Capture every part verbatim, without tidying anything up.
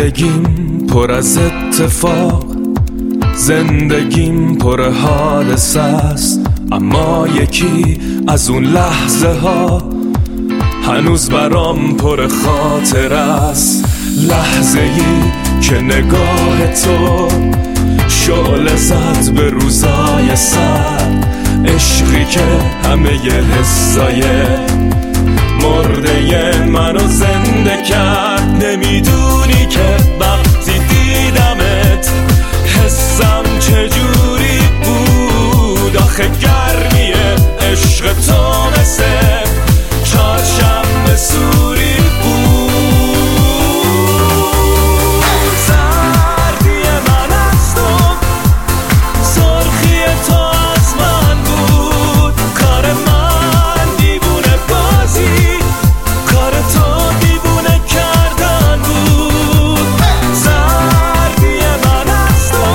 زندگیم پر از اتفاق، زندگیم پر حادثه است، اما یکی از اون لحظه ها هنوز برام پر خاطر است. لحظه ای که نگاه تو شعله زد به روزای سر، عشقی که همه حسای مرده منو زنده کرد. نمیدونی که وقتی دیدمت حسم چجوری بود، آخه گرمی عشق تو مثل چهارشنبه سوری بود. سردی من از تو، سرخی تو از من بود، کار من دیوونه بازی، کار تو دیوونه کردن بود. سردی من از تو،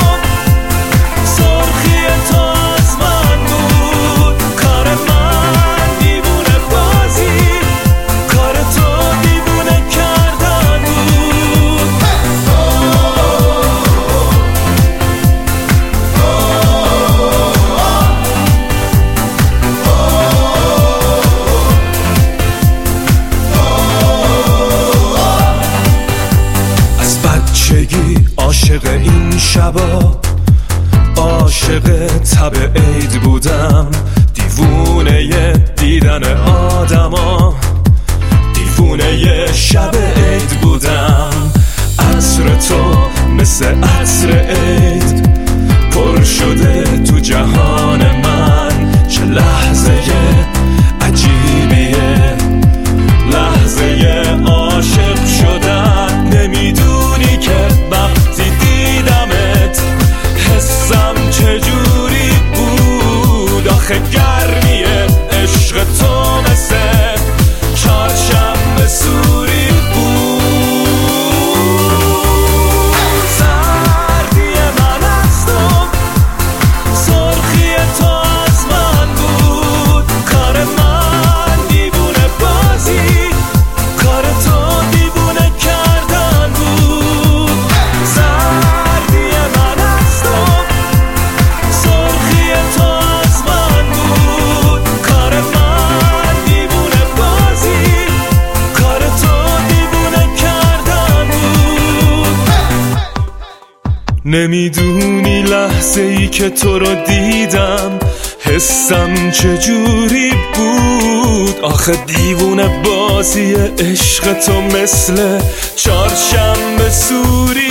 سرخی تو از من بود، کار من دیوونه بازی، کار تو دیوونه کردن بود. از بچگی عاشق این شبا، عاشق تب عید بودم، دیوونه دیدن آدما، دیوونه شب عید بودم. عطر تو مثل عطر عید پر شده تو جهان من. چه لحظه عجیبیه، لحظه عاشق شدن. نمیدونی که وقتی دیدمت حسم چجوری بود، آخه گرمی عشق تو مثل چهارشنبه سوری بود. سردی من از تو، سرخی تو از من بود، کار من دیوونه بازی، کار تو دیوونه کردن بود. سردی من از تو، سرخی تو از من بود، کار من دیوونه بازی، کار تو دیوونه کردن بود. نمیدونی لحظه ای که تو رو دیدم حسم چجوری بود، آخه دیوونه بازی عشق تو مثل چهارشنبه سوری